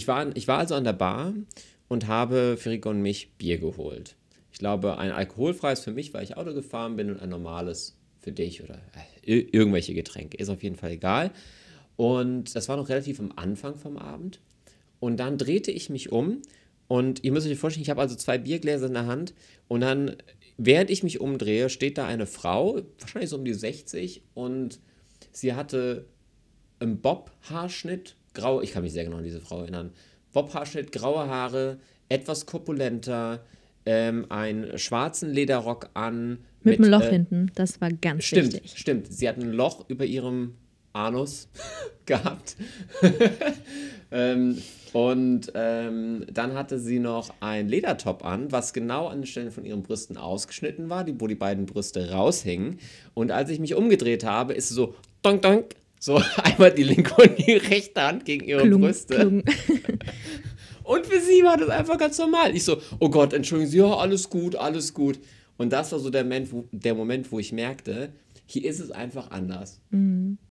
ich war also an der Bar und habe für Rico und mich Bier geholt. Ich glaube, ein alkoholfreies für mich, weil ich Auto gefahren bin und ein normales für dich oder irgendwelche Getränke. Ist auf jeden Fall egal. Und das war noch relativ am Anfang vom Abend. Und dann drehte ich mich um und ihr müsst euch vorstellen, ich habe also 2 Biergläser in der Hand und dann, während ich mich umdrehe, steht da eine Frau, wahrscheinlich so um die 60 und sie hatte einen Bob-Haarschnitt, grau, ich kann mich sehr genau an diese Frau erinnern, Bob-Haarschnitt, graue Haare, etwas korpulenter, einen schwarzen Lederrock an Mit einem mit, Loch hinten. Das war ganz stimmt, wichtig. stimmt, sie hat ein Loch über ihrem Anus gehabt. ähm, dann hatte sie noch ein Ledertop an, was genau an den Stellen von ihren Brüsten ausgeschnitten war, wo die beiden Brüste raushingen. Und als ich mich umgedreht habe, ist sie so, donk, donk, so einmal die linke und die rechte Hand gegen ihre Klung, Brüste. klung. Und für sie war das einfach ganz normal. Ich so, oh Gott, entschuldigen Sie, ja, alles gut, alles gut. Und das war so der Moment, wo ich merkte, hier ist es einfach anders.